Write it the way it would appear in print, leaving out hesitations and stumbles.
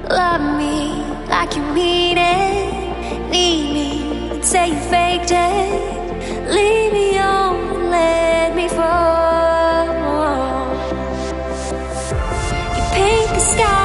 Love me like you mean it. Need me and say you faked it. Leave me on and let me fall. You paint the sky